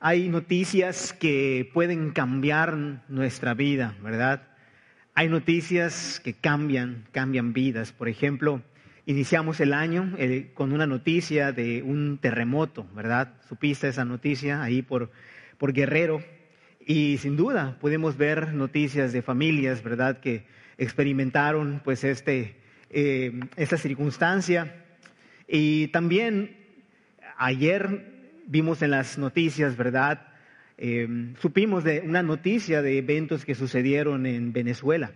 hay noticias que pueden cambiar nuestra vida, ¿verdad? Hay noticias que cambian vidas. Por ejemplo, iniciamos el año con una noticia de un terremoto, ¿verdad? ¿Supiste esa noticia ahí por Guerrero? Y sin duda podemos ver noticias de familias, ¿verdad?, que experimentaron pues esta circunstancia. Y también ayer vimos en las noticias, ¿verdad?, supimos de una noticia de eventos que sucedieron en Venezuela.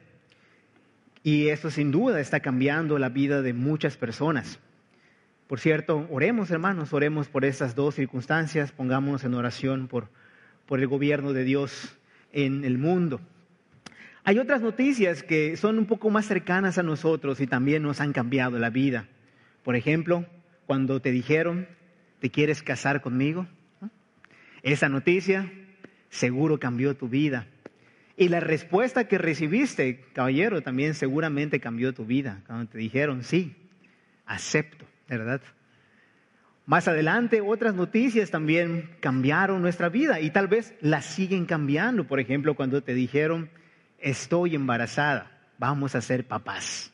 Y esto sin duda está cambiando la vida de muchas personas. Por cierto, oremos, hermanos, oremos por estas dos circunstancias, pongámonos en oración por el gobierno de Dios en el mundo. Hay otras noticias que son un poco más cercanas a nosotros y también nos han cambiado la vida. Por ejemplo, cuando te dijeron, ¿te quieres casar conmigo? Esa noticia seguro cambió tu vida. Y la respuesta que recibiste, caballero, también seguramente cambió tu vida. Cuando te dijeron, sí, acepto, ¿verdad? Más adelante, otras noticias también cambiaron nuestra vida y tal vez las siguen cambiando. Por ejemplo, cuando te dijeron, estoy embarazada, vamos a ser papás.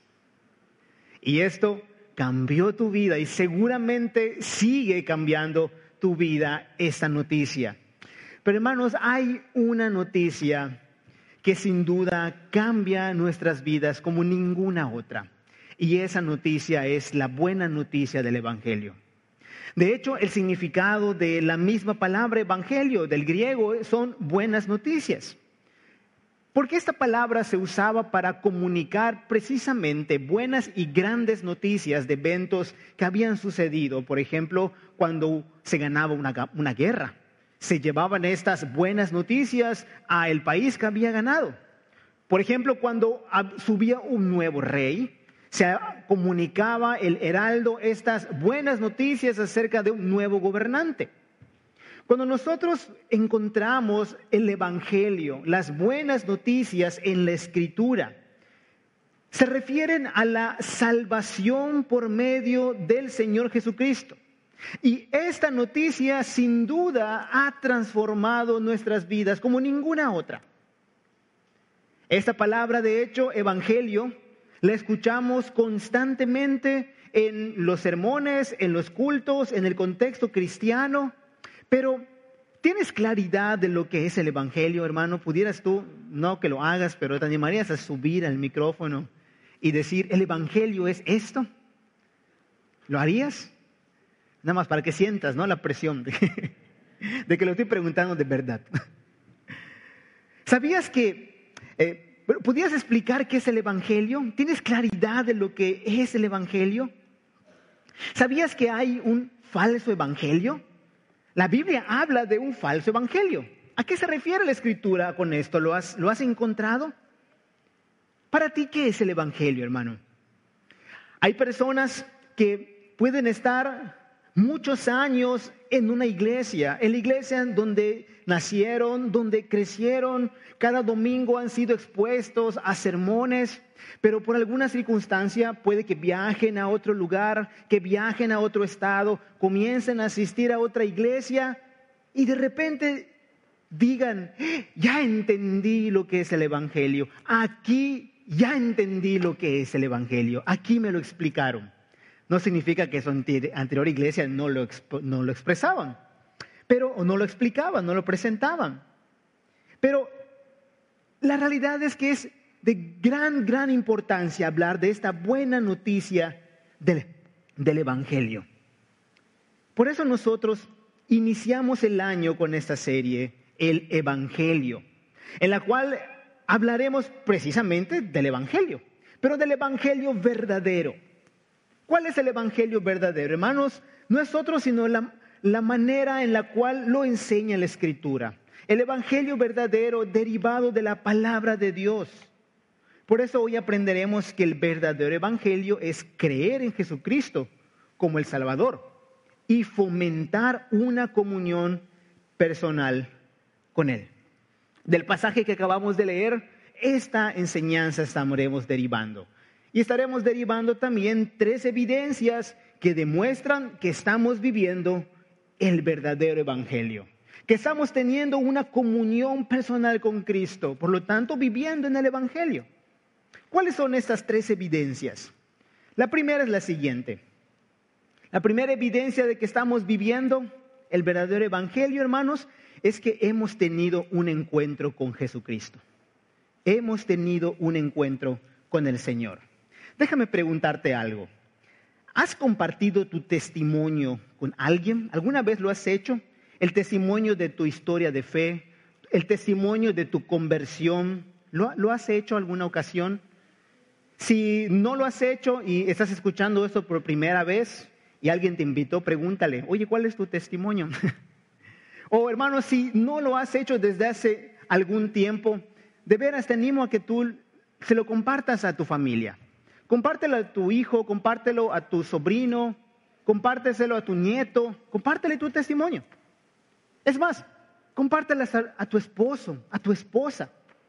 Y esto cambió tu vida y seguramente sigue cambiando tu vida esta noticia. Pero hermanos, hay una noticia que sin duda cambia nuestras vidas como ninguna otra. Y esa noticia es la buena noticia del Evangelio. De hecho, el significado de la misma palabra evangelio del griego son buenas noticias. Porque esta palabra se usaba para comunicar precisamente buenas y grandes noticias de eventos que habían sucedido. Por ejemplo, cuando se ganaba una guerra, se llevaban estas buenas noticias al país que había ganado. Por ejemplo, cuando subía un nuevo rey, se comunicaba el heraldo estas buenas noticias acerca de un nuevo gobernante. Cuando nosotros encontramos el Evangelio, las buenas noticias en la Escritura, se refieren a la salvación por medio del Señor Jesucristo. Y esta noticia sin duda ha transformado nuestras vidas como ninguna otra. Esta palabra, de hecho, evangelio, la escuchamos constantemente en los sermones, en los cultos, en el contexto cristiano. Pero, ¿tienes claridad de lo que es el evangelio, hermano? ¿Pudieras tú, no que lo hagas, pero te animarías a subir al micrófono y decir, el evangelio es esto? ¿Lo harías? Nada más para que sientas, ¿no?, la presión de que lo estoy preguntando de verdad. ¿Sabías que ¿podrías explicar qué es el evangelio? ¿Tienes claridad de lo que es el evangelio? ¿Sabías que hay un falso evangelio? La Biblia habla de un falso evangelio. ¿A qué se refiere la Escritura con esto? ¿Lo has encontrado? Para ti, ¿qué es el evangelio, hermano? Hay personas que pueden estar muchos años en una iglesia, en la iglesia donde nacieron, donde crecieron, cada domingo han sido expuestos a sermones, pero por alguna circunstancia puede que viajen a otro lugar, que viajen a otro estado, comiencen a asistir a otra iglesia y de repente digan, ya entendí lo que es el evangelio, aquí ya entendí lo que es el evangelio, aquí me lo explicaron. No significa que su anterior iglesia no lo expresaban, o no lo explicaban, no lo presentaban. Pero la realidad es que es de gran importancia hablar de esta buena noticia del Evangelio. Por eso nosotros iniciamos el año con esta serie, el Evangelio, en la cual hablaremos precisamente del Evangelio, pero del Evangelio verdadero. ¿Cuál es el evangelio verdadero? Hermanos, no es otro sino la manera en la cual lo enseña la Escritura. El evangelio verdadero derivado de la palabra de Dios. Por eso hoy aprenderemos que el verdadero evangelio es creer en Jesucristo como el Salvador y fomentar una comunión personal con Él. Del pasaje que acabamos de leer, esta enseñanza estaremos derivando. Y estaremos derivando también 3 evidencias que demuestran que estamos viviendo el verdadero evangelio. que estamos teniendo una comunión personal con Cristo, por lo tanto viviendo en el Evangelio. ¿Cuáles son estas 3 evidencias? La primera es la siguiente. La primera evidencia de que estamos viviendo el verdadero Evangelio, hermanos, es que hemos tenido un encuentro con Jesucristo. Hemos tenido un encuentro con el Señor. Déjame preguntarte algo. ¿Has compartido tu testimonio con alguien? ¿Alguna vez lo has hecho? El testimonio de tu historia de fe, el testimonio de tu conversión, ¿lo has hecho alguna ocasión? Si no lo has hecho y estás escuchando esto por primera vez y alguien te invitó, pregúntale, oye, ¿cuál es tu testimonio? O hermano, si no lo has hecho desde hace algún tiempo, de veras te animo a que tú se lo compartas a tu familia. Compártelo a tu hijo, compártelo a tu sobrino, compárteselo a tu nieto, compártele tu testimonio. Es más, compártelo a tu esposo, a tu esposa.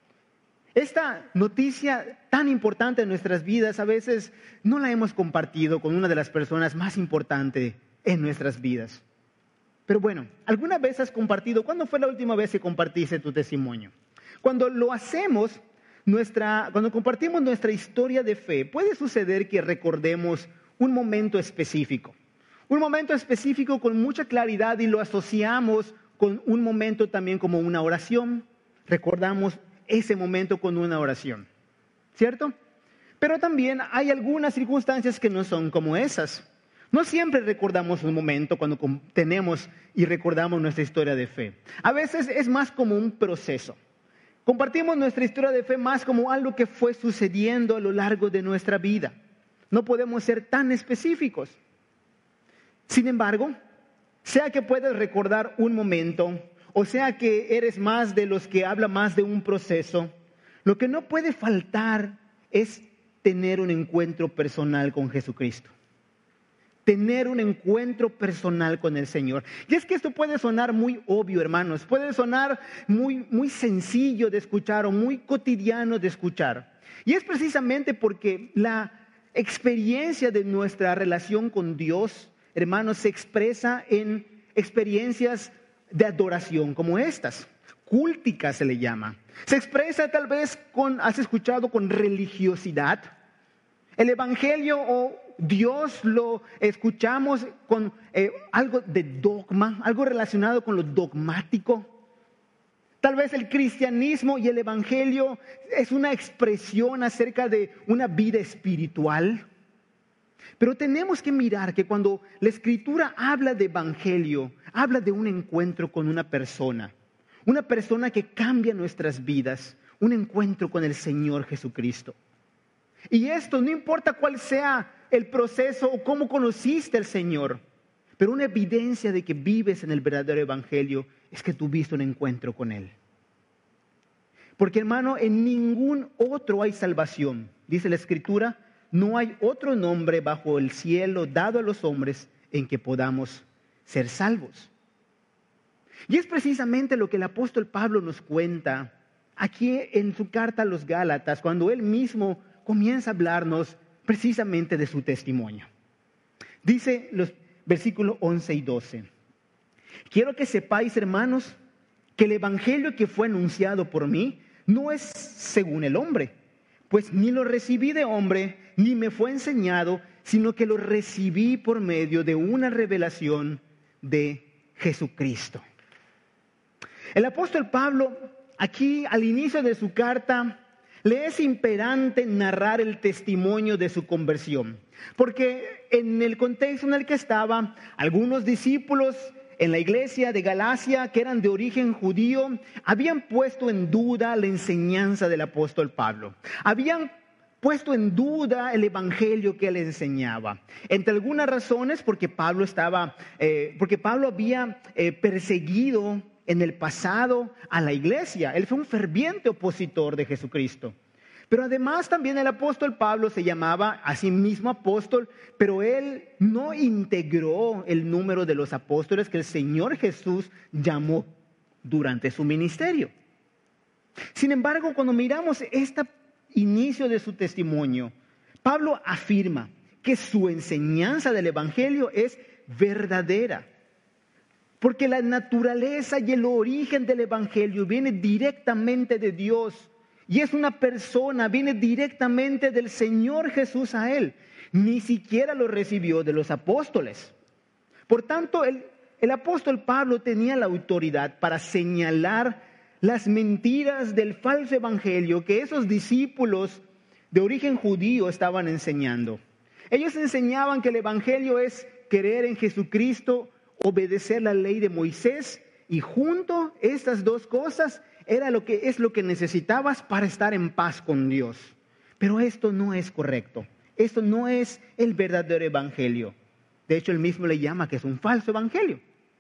Esta noticia tan importante en nuestras vidas, a veces no la hemos compartido con una de las personas más importantes en nuestras vidas. Pero bueno, ¿alguna vez has compartido? ¿Cuándo fue la última vez que compartiste tu testimonio? Cuando lo hacemos, cuando compartimos nuestra historia de fe, puede suceder que recordemos un momento específico. Un momento específico con mucha claridad y lo asociamos con un momento también como una oración. Recordamos ese momento con una oración, ¿cierto? Pero también hay algunas circunstancias que no son como esas. No siempre recordamos un momento cuando tenemos y recordamos nuestra historia de fe. A veces es más como un proceso. Compartimos nuestra historia de fe más como algo que fue sucediendo a lo largo de nuestra vida. No podemos ser tan específicos. Sin embargo, sea que puedas recordar un momento, o sea que eres más de los que habla más de un proceso, lo que no puede faltar es tener un encuentro personal con Jesucristo. Tener un encuentro personal con el Señor. Y es que esto puede sonar muy obvio, hermanos. Puede sonar muy sencillo de escuchar o muy cotidiano de escuchar. Y es precisamente porque la experiencia de nuestra relación con Dios, hermanos, se expresa en experiencias de adoración como estas. Cúltica se le llama. Se expresa tal vez has escuchado, con religiosidad. El Evangelio o Dios lo escuchamos con algo de dogma, algo relacionado con lo dogmático. Tal vez el cristianismo y el Evangelio es una expresión acerca de una vida espiritual. Pero tenemos que mirar que cuando la Escritura habla de Evangelio, habla de un encuentro con una persona que cambia nuestras vidas, un encuentro con el Señor Jesucristo. Y esto no importa cuál sea el proceso o cómo conociste al Señor, pero una evidencia de que vives en el verdadero Evangelio es que tuviste un encuentro con Él. Porque hermano, en ningún otro hay salvación. Dice la Escritura, no hay otro nombre bajo el cielo dado a los hombres en que podamos ser salvos. Y es precisamente lo que el apóstol Pablo nos cuenta aquí en su carta a los Gálatas, cuando él mismo comienza a hablarnos precisamente de su testimonio. Dice los versículos 11 y 12. Quiero que sepáis, hermanos, que el evangelio que fue anunciado por mí no es según el hombre, pues ni lo recibí de hombre, ni me fue enseñado, sino que lo recibí por medio de una revelación de Jesucristo. El apóstol Pablo, aquí al inicio de su carta, le es imperante narrar el testimonio de su conversión, porque en el contexto en el que estaba, algunos discípulos en la iglesia de Galacia, que eran de origen judío, habían puesto en duda la enseñanza del apóstol Pablo. Habían puesto en duda el evangelio que él enseñaba. Entre algunas razones, porque Pablo había perseguido en el pasado a la iglesia. Él fue un ferviente opositor de Jesucristo. Pero además también el apóstol Pablo se llamaba a sí mismo apóstol, pero él no integró el número de los apóstoles que el Señor Jesús llamó durante su ministerio. Sin embargo, cuando miramos este inicio de su testimonio, Pablo afirma que su enseñanza del evangelio es verdadera. Porque la naturaleza y el origen del Evangelio viene directamente de Dios. Y es una persona, viene directamente del Señor Jesús a él. Ni siquiera lo recibió de los apóstoles. Por tanto, el apóstol Pablo tenía la autoridad para señalar las mentiras del falso evangelio que esos discípulos de origen judío estaban enseñando. Ellos enseñaban que el evangelio es creer en Jesucristo, obedecer la ley de Moisés, y junto estas dos cosas es lo que necesitabas para estar en paz con Dios. Pero esto no es correcto. Esto no es el verdadero evangelio. De hecho, él mismo le llama que es un falso evangelio.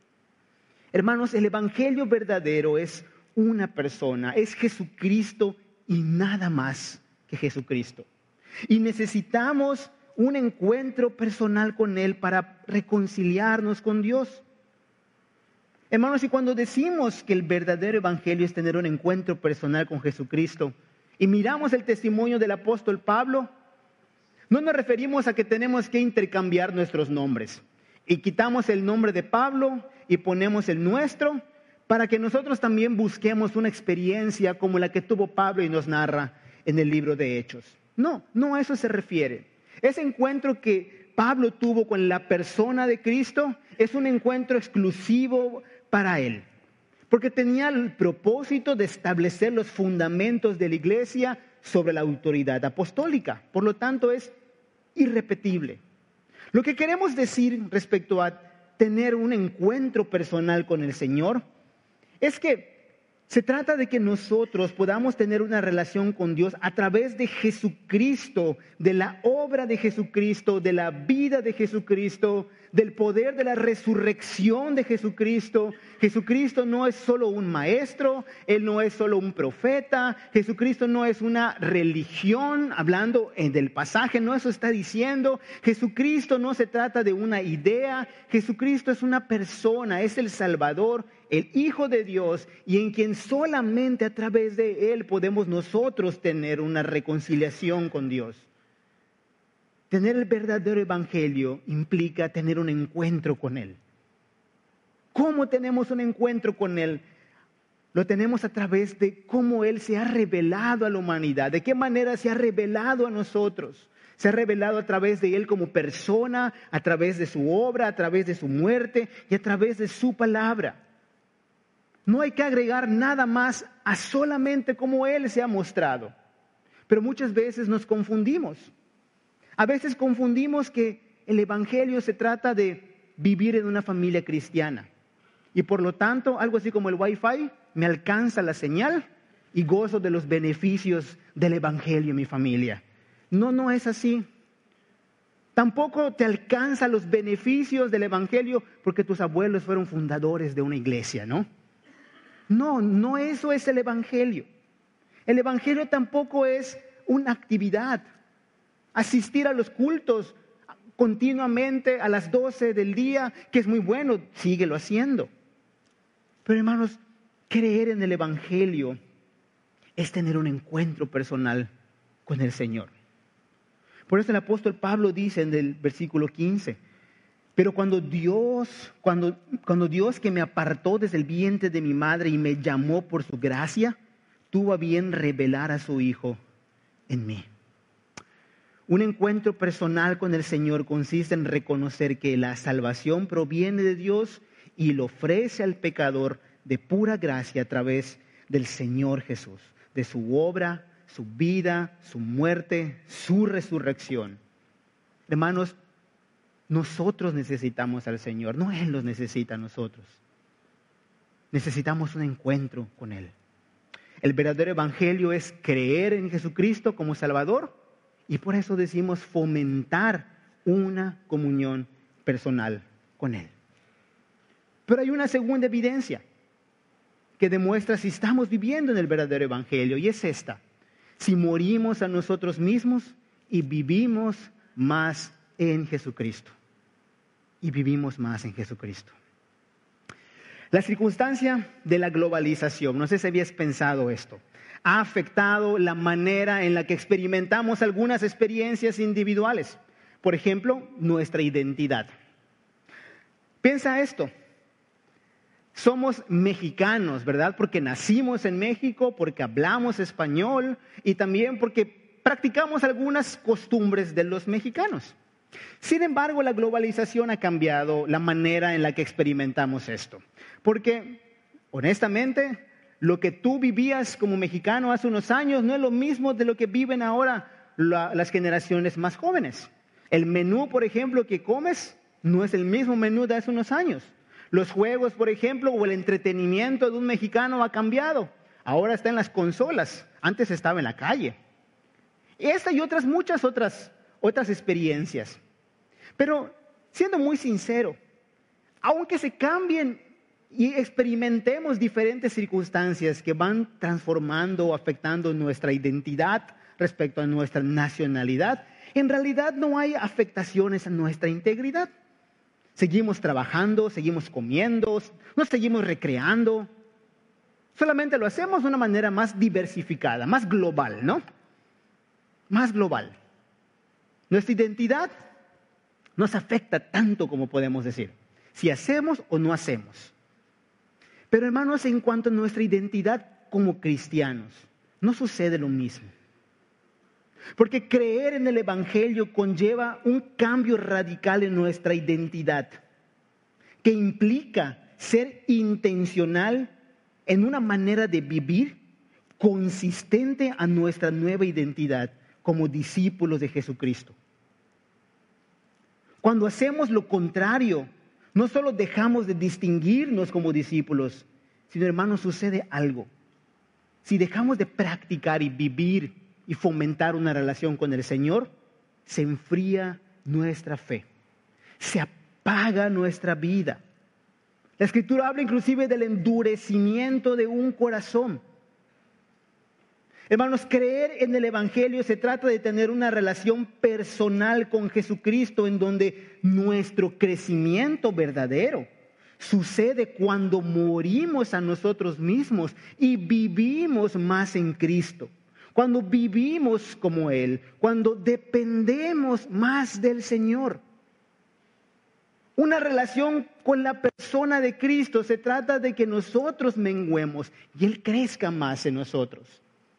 Hermanos, el evangelio verdadero es una persona, es Jesucristo y nada más que Jesucristo. Y necesitamos un encuentro personal con Él para reconciliarnos con Dios. Hermanos, y cuando decimos que el verdadero evangelio es tener un encuentro personal con Jesucristo y miramos el testimonio del apóstol Pablo, no nos referimos a que tenemos que intercambiar nuestros nombres y quitamos el nombre de Pablo y ponemos el nuestro para que nosotros también busquemos una experiencia como la que tuvo Pablo y nos narra en el libro de Hechos. No a eso se refiere. Ese encuentro que Pablo tuvo con la persona de Cristo es un encuentro exclusivo para él, porque tenía el propósito de establecer los fundamentos de la iglesia sobre la autoridad apostólica. Por lo tanto, es irrepetible. Lo que queremos decir respecto a tener un encuentro personal con el Señor es que se trata de que nosotros podamos tener una relación con Dios a través de Jesucristo, de la obra de Jesucristo, de la vida de Jesucristo, del poder de la resurrección de Jesucristo. Jesucristo no es solo un maestro, Él no es solo un profeta, Jesucristo no es una religión, hablando del pasaje, no eso está diciendo. Jesucristo no se trata de una idea, Jesucristo es una persona, es el Salvador, el Hijo de Dios, y en quien solamente a través de Él podemos nosotros tener una reconciliación con Dios. Tener el verdadero evangelio implica tener un encuentro con Él. ¿Cómo tenemos un encuentro con Él? Lo tenemos a través de cómo Él se ha revelado a la humanidad, de qué manera se ha revelado a nosotros. Se ha revelado a través de Él como persona, a través de su obra, a través de su muerte y a través de su palabra. No hay que agregar nada más a solamente cómo Él se ha mostrado. Pero muchas veces nos confundimos. A veces confundimos que el evangelio se trata de vivir en una familia cristiana. Y por lo tanto, algo así como el Wi-Fi, me alcanza la señal y gozo de los beneficios del evangelio en mi familia. No es así. Tampoco te alcanza los beneficios del evangelio porque tus abuelos fueron fundadores de una iglesia, ¿no? No eso es el evangelio. El evangelio tampoco es una actividad. Asistir a los cultos continuamente a las 12 del día, que es muy bueno, síguelo haciendo. Pero hermanos, creer en el evangelio es tener un encuentro personal con el Señor. Por eso el apóstol Pablo dice en el versículo 15, pero cuando Dios que me apartó desde el vientre de mi madre y me llamó por su gracia, tuvo a bien revelar a su Hijo en mí. Un encuentro personal con el Señor consiste en reconocer que la salvación proviene de Dios y lo ofrece al pecador de pura gracia a través del Señor Jesús, de su obra, su vida, su muerte, su resurrección. Hermanos, nosotros necesitamos al Señor, no Él nos necesita a nosotros. Necesitamos un encuentro con Él. El verdadero evangelio es creer en Jesucristo como Salvador y por eso decimos fomentar una comunión personal con Él. Pero hay una segunda evidencia que demuestra si estamos viviendo en el verdadero evangelio y es esta: si morimos a nosotros mismos y vivimos más en Jesucristo. Y vivimos más en Jesucristo. La circunstancia de la globalización, no sé si habías pensado esto, ha afectado la manera en la que experimentamos algunas experiencias individuales. Por ejemplo, nuestra identidad. Piensa esto. somos mexicanos, ¿verdad? Porque nacimos en México, porque hablamos español y también porque practicamos algunas costumbres de los mexicanos. Sin embargo, la globalización ha cambiado la manera en la que experimentamos esto. Porque, honestamente, lo que tú vivías como mexicano hace unos años no es lo mismo de lo que viven ahora las generaciones más jóvenes. El menú, por ejemplo, que comes no es el mismo menú de hace unos años. Los juegos, por ejemplo, o el entretenimiento de un mexicano ha cambiado. Ahora está en las consolas. Antes estaba en la calle. Esta y muchas otras experiencias. Pero, siendo muy sincero, aunque se cambien y experimentemos diferentes circunstancias que van transformando o afectando nuestra identidad respecto a nuestra nacionalidad, en realidad no hay afectaciones a nuestra integridad. Seguimos trabajando, seguimos comiendo, nos seguimos recreando. Solamente lo hacemos de una manera más diversificada, más global, ¿no? Más global. Nuestra identidad nos afecta tanto como podemos decir, si hacemos o no hacemos. Pero hermanos, en cuanto a nuestra identidad como cristianos, no sucede lo mismo. Porque creer en el Evangelio conlleva un cambio radical en nuestra identidad, que implica ser intencional en una manera de vivir consistente a nuestra nueva identidad como discípulos de Jesucristo. Cuando hacemos lo contrario, no solo dejamos de distinguirnos como discípulos, sino, hermanos, sucede algo. Si dejamos de practicar y vivir y fomentar una relación con el Señor, se enfría nuestra fe, se apaga nuestra vida. La Escritura habla inclusive del endurecimiento de un corazón. Hermanos, creer en el Evangelio se trata de tener una relación personal con Jesucristo en donde nuestro crecimiento verdadero sucede cuando morimos a nosotros mismos y vivimos más en Cristo. Cuando vivimos como Él, cuando dependemos más del Señor. Una relación con la persona de Cristo se trata de que nosotros menguemos y Él crezca más en nosotros.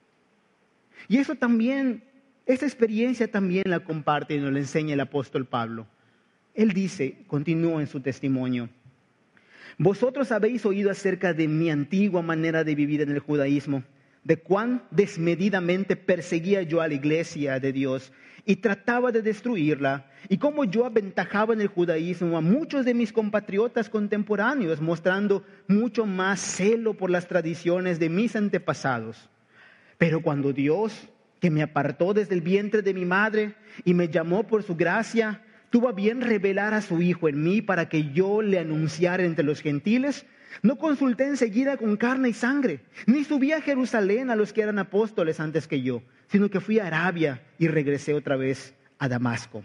Y eso también, esa experiencia también la comparte y nos la enseña el apóstol Pablo. Él dice, continúa en su testimonio: vosotros habéis oído acerca de mi antigua manera de vivir en el judaísmo, de cuán desmedidamente perseguía yo a la iglesia de Dios y trataba de destruirla, y cómo yo aventajaba en el judaísmo a muchos de mis compatriotas contemporáneos, mostrando mucho más celo por las tradiciones de mis antepasados. Pero cuando Dios, que me apartó desde el vientre de mi madre y me llamó por su gracia, tuvo a bien revelar a su Hijo en mí para que yo le anunciara entre los gentiles, no consulté enseguida con carne y sangre, ni subí a Jerusalén a los que eran apóstoles antes que yo, sino que fui a Arabia y regresé otra vez a Damasco.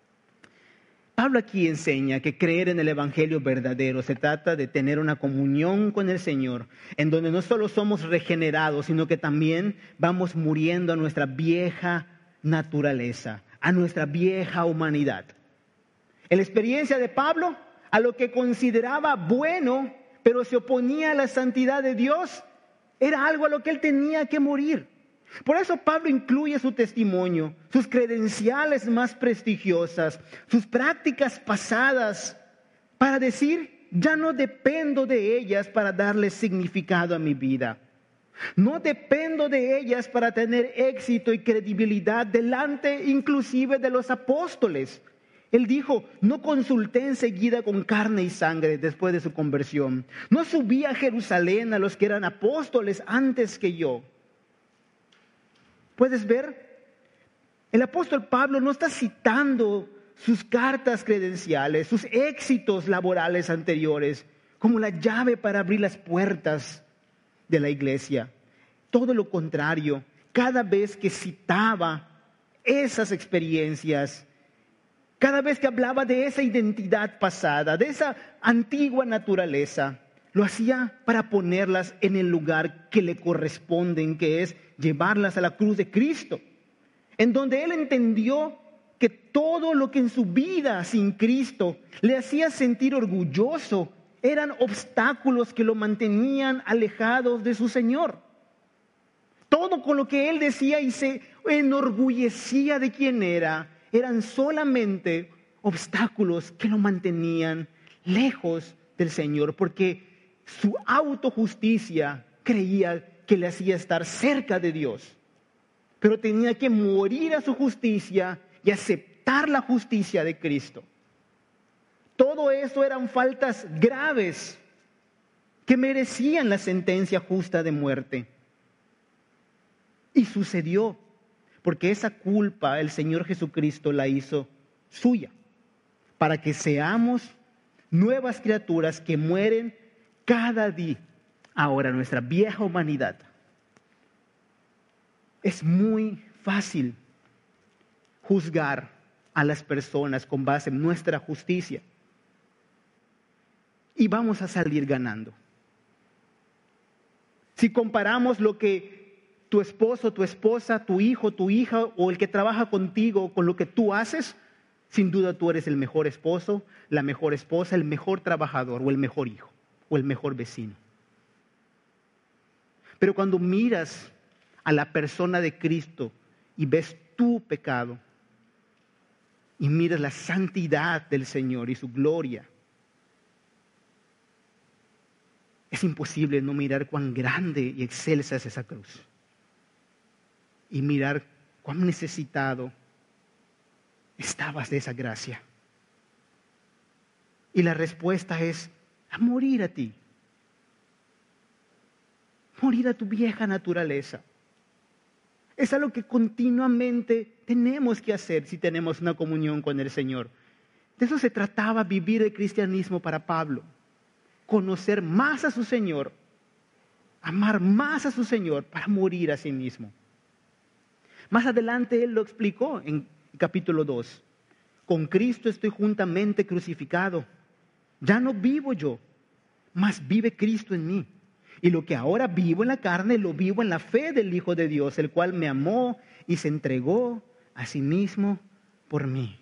Pablo aquí enseña que creer en el Evangelio verdadero se trata de tener una comunión con el Señor, en donde no solo somos regenerados, sino que también vamos muriendo a nuestra vieja naturaleza, a nuestra vieja humanidad. En la experiencia de Pablo, a lo que consideraba bueno, pero se oponía a la santidad de Dios, era algo a lo que él tenía que morir. Por eso Pablo incluye su testimonio, sus credenciales más prestigiosas, sus prácticas pasadas, para decir, ya no dependo de ellas para darle significado a mi vida. No dependo de ellas para tener éxito y credibilidad delante inclusive de los apóstoles. Él dijo, no consulté enseguida con carne y sangre después de su conversión. No subí a Jerusalén a los que eran apóstoles antes que yo. ¿Puedes ver? El apóstol Pablo no está citando sus cartas credenciales, sus éxitos laborales anteriores, como la llave para abrir las puertas de la iglesia. Todo lo contrario, cada vez que citaba esas experiencias, cada vez que hablaba de esa identidad pasada, de esa antigua naturaleza, lo hacía para ponerlas en el lugar que le corresponden, que es llevarlas a la cruz de Cristo, en donde él entendió que todo lo que en su vida sin Cristo le hacía sentir orgulloso eran obstáculos que lo mantenían alejados de su Señor. Todo con lo que él decía y se enorgullecía de quién era, eran solamente obstáculos que lo mantenían lejos del Señor, porque su autojusticia creía que le hacía estar cerca de Dios. Pero tenía que morir a su justicia y aceptar la justicia de Cristo. Todo eso eran faltas graves que merecían la sentencia justa de muerte. Y sucedió, porque esa culpa el Señor Jesucristo la hizo suya, para que seamos nuevas criaturas que mueren cada día. Ahora, nuestra vieja humanidad. Es muy fácil juzgar a las personas con base en nuestra justicia. Y vamos a salir ganando. Si comparamos lo que tu esposo, tu esposa, tu hijo, tu hija o el que trabaja contigo con lo que tú haces, sin duda tú eres el mejor esposo, la mejor esposa, el mejor trabajador o el mejor hijo o el mejor vecino. Pero cuando miras a la persona de Cristo y ves tu pecado y miras la santidad del Señor y su gloria, es imposible no mirar cuán grande y excelsa es esa cruz. Y mirar cuán necesitado estabas de esa gracia. Y la respuesta es a morir a ti. Morir a tu vieja naturaleza. Es algo que continuamente tenemos que hacer si tenemos una comunión con el Señor. De eso se trataba vivir el cristianismo para Pablo. Conocer más a su Señor, amar más a su Señor para morir a sí mismo. Más adelante él lo explicó en capítulo 2. Con Cristo estoy juntamente crucificado. Ya no vivo yo, mas vive Cristo en mí. Y lo que ahora vivo en la carne, lo vivo en la fe del Hijo de Dios, el cual me amó y se entregó a sí mismo por mí.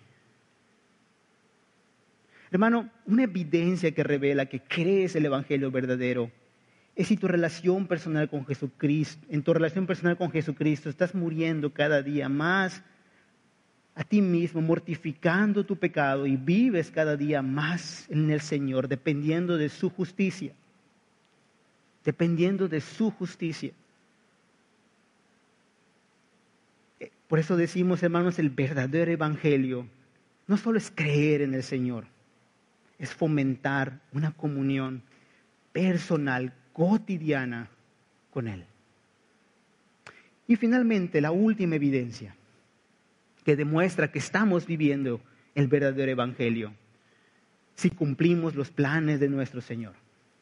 Hermano, una evidencia que revela que crees el Evangelio verdadero es si tu relación personal con Jesucristo, en tu relación personal con Jesucristo, estás muriendo cada día más a ti mismo, mortificando tu pecado y vives cada día más en el Señor, dependiendo de su justicia. Dependiendo de su justicia. Por eso decimos, hermanos, el verdadero evangelio no solo es creer en el Señor, es fomentar una comunión personal, cotidiana con Él. Y finalmente, la última evidencia que demuestra que estamos viviendo el verdadero evangelio, si cumplimos los planes de nuestro Señor.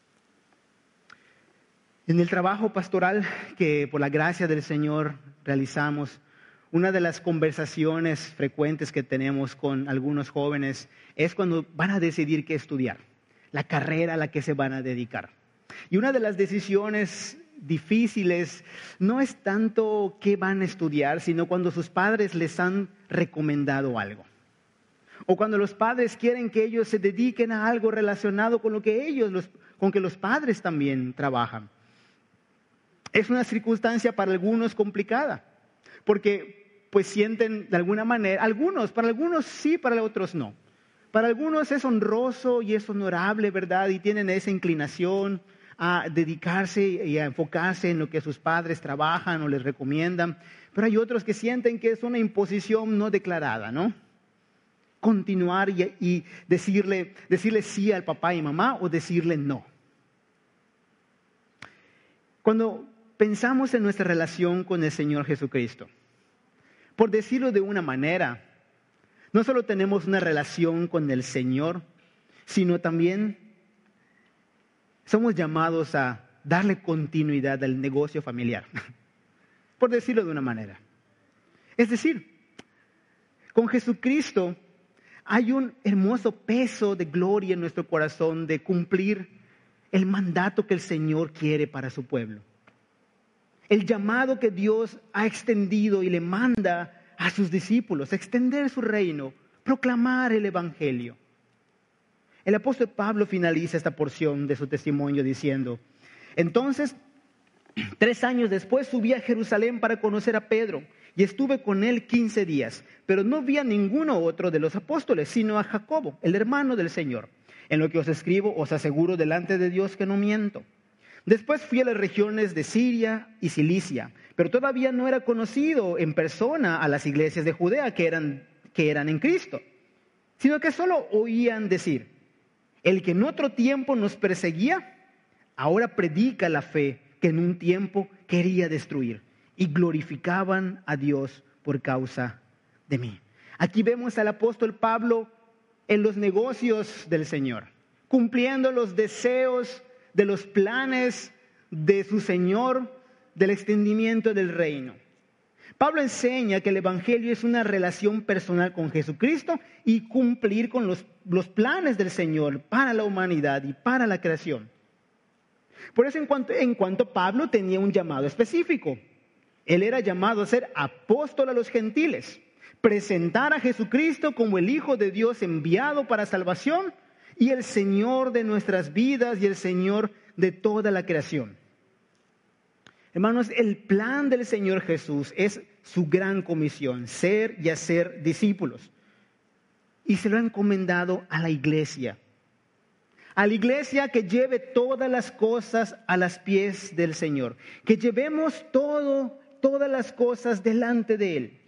En el trabajo pastoral que por la gracia del Señor realizamos, una de las conversaciones frecuentes que tenemos con algunos jóvenes es cuando van a decidir qué estudiar, la carrera a la que se van a dedicar. Y una de las decisiones difíciles no es tanto qué van a estudiar, sino cuando sus padres les han recomendado algo. O cuando los padres quieren que ellos se dediquen a algo relacionado con lo que con que los padres también trabajan. Es una circunstancia para algunos complicada, porque pues sienten de alguna manera, para algunos sí, para otros no. Para algunos es honroso y es honorable, ¿verdad? Y tienen esa inclinación a dedicarse y a enfocarse en lo que sus padres trabajan o les recomiendan. Pero hay otros que sienten que es una imposición no declarada, ¿no? Continuar y decirle sí al papá y mamá o decirle no. Cuando pensamos en nuestra relación con el Señor Jesucristo, por decirlo de una manera, no solo tenemos una relación con el Señor, sino también somos llamados a darle continuidad al negocio familiar, por decirlo de una manera. Es decir, con Jesucristo hay un hermoso peso de gloria en nuestro corazón de cumplir el mandato que el Señor quiere para su pueblo. El llamado que Dios ha extendido y le manda a sus discípulos, extender su reino, proclamar el Evangelio. El apóstol Pablo finaliza esta porción de su testimonio diciendo: entonces, 3 años después subí a Jerusalén para conocer a Pedro y estuve con él 15 días, pero no vi a ninguno otro de los apóstoles, sino a Jacobo, el hermano del Señor. En lo que os escribo, os aseguro delante de Dios que no miento. Después fui a las regiones de Siria y Cilicia, pero todavía no era conocido en persona a las iglesias de Judea que eran en Cristo, sino que solo oían decir: el que en otro tiempo nos perseguía, ahora predica la fe que en un tiempo quería destruir, y glorificaban a Dios por causa de mí. Aquí vemos al apóstol Pablo en los negocios del Señor, cumpliendo los deseos de los planes de su Señor, del extendimiento del reino. Pablo enseña que el evangelio es una relación personal con Jesucristo y cumplir con los planes del Señor para la humanidad y para la creación. Por eso en cuanto Pablo tenía un llamado específico. Él era llamado a ser apóstol a los gentiles, presentar a Jesucristo como el Hijo de Dios enviado para salvación y el Señor de nuestras vidas y el Señor de toda la creación. Hermanos, el plan del Señor Jesús es su gran comisión: ser y hacer discípulos. Y se lo ha encomendado a la iglesia. A la iglesia que lleve todas las cosas a los pies del Señor. Que llevemos todas las cosas delante de Él.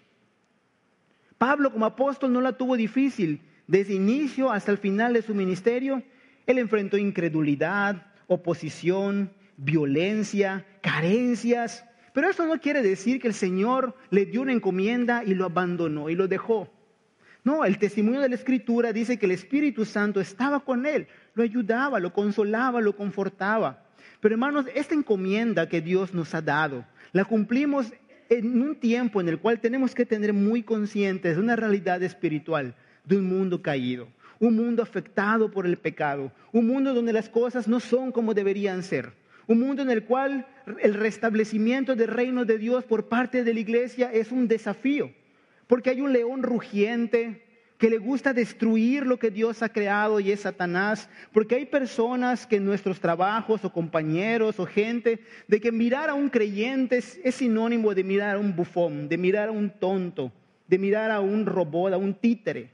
Pablo como apóstol no la tuvo difícil. Desde inicio hasta el final de su ministerio, él enfrentó incredulidad, oposición, violencia, carencias. Pero eso no quiere decir que el Señor le dio una encomienda y lo abandonó y lo dejó. No, el testimonio de la Escritura dice que el Espíritu Santo estaba con él, lo ayudaba, lo consolaba, lo confortaba. Pero hermanos, esta encomienda que Dios nos ha dado, la cumplimos en un tiempo en el cual tenemos que tener muy conscientes de una realidad espiritual, de un mundo caído, un mundo afectado por el pecado, un mundo donde las cosas no son como deberían ser, un mundo en el cual el restablecimiento del reino de Dios por parte de la iglesia es un desafío, porque hay un león rugiente que le gusta destruir lo que Dios ha creado y es Satanás, porque hay personas que en nuestros trabajos o compañeros o gente, de que mirar a un creyente es sinónimo de mirar a un bufón, de mirar a un tonto, de mirar a un robot, a un títere.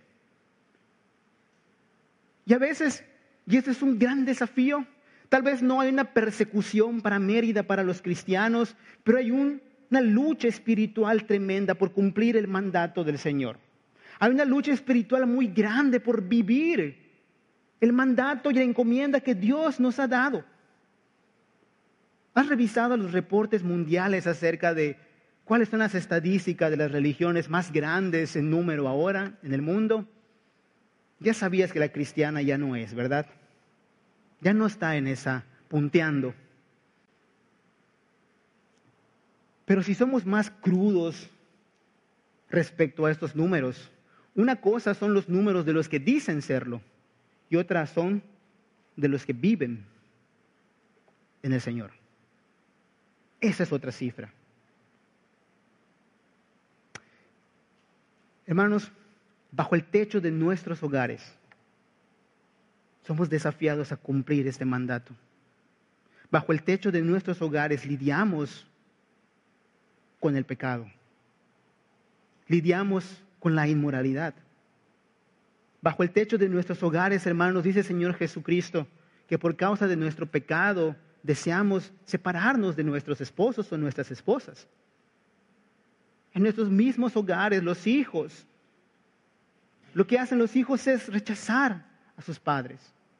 Y a veces, y este es un gran desafío, tal vez no hay una persecución para Mérida, para los cristianos, pero hay una lucha espiritual tremenda por cumplir el mandato del Señor. Hay una lucha espiritual muy grande por vivir el mandato y la encomienda que Dios nos ha dado. ¿Has revisado los reportes mundiales acerca de cuáles son las estadísticas de las religiones más grandes en número ahora en el mundo? Ya sabías que la cristiana ya no es, ¿verdad? Ya no está en esa punteando. Pero si somos más crudos respecto a estos números, una cosa son los números de los que dicen serlo y otra son de los que viven en el Señor. Esa es otra cifra. Hermanos, bajo el techo de nuestros hogares somos desafiados a cumplir este mandato. Bajo el techo de nuestros hogares lidiamos con el pecado. Lidiamos con la inmoralidad. Bajo el techo de nuestros hogares, hermanos, dice el Señor Jesucristo que por causa de nuestro pecado deseamos separarnos de nuestros esposos o nuestras esposas. En nuestros mismos hogares, los hijos, lo que hacen los hijos es rechazar a sus padres.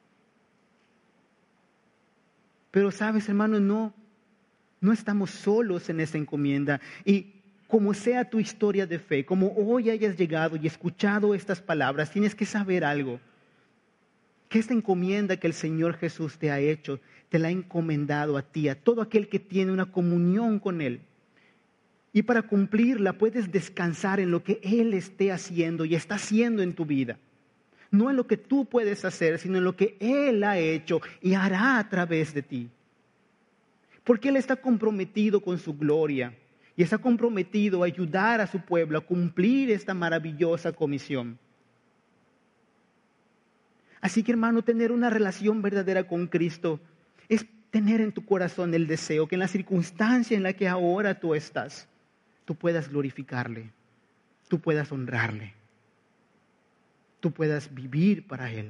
Pero sabes, hermano, no estamos solos en esa encomienda. Y como sea tu historia de fe, como hoy hayas llegado y escuchado estas palabras, tienes que saber algo. Que esta encomienda que el Señor Jesús te ha hecho, te la ha encomendado a ti, a todo aquel que tiene una comunión con Él. Y para cumplirla puedes descansar en lo que Él esté haciendo y está haciendo en tu vida. No en lo que tú puedes hacer, sino en lo que Él ha hecho y hará a través de ti. Porque Él está comprometido con su gloria y está comprometido a ayudar a su pueblo a cumplir esta maravillosa comisión. Así que, hermano, tener una relación verdadera con Cristo es tener en tu corazón el deseo que en la circunstancia en la que ahora tú estás, tú puedas glorificarle, tú puedas honrarle, tú puedas vivir para Él.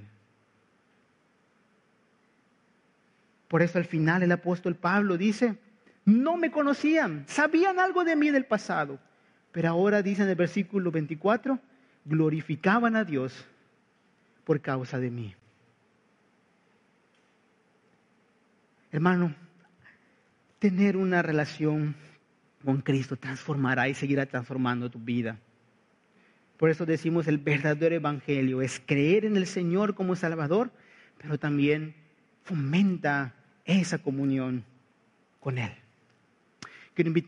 Por eso al final el apóstol Pablo dice, no me conocían, sabían algo de mí del pasado, pero ahora dice en el versículo 24, glorificaban a Dios por causa de mí. Hermano, tener una relación con Cristo transformará y seguirá transformando tu vida. Por eso decimos el verdadero evangelio es creer en el Señor como Salvador, pero también fomenta esa comunión con Él. Quiero invitar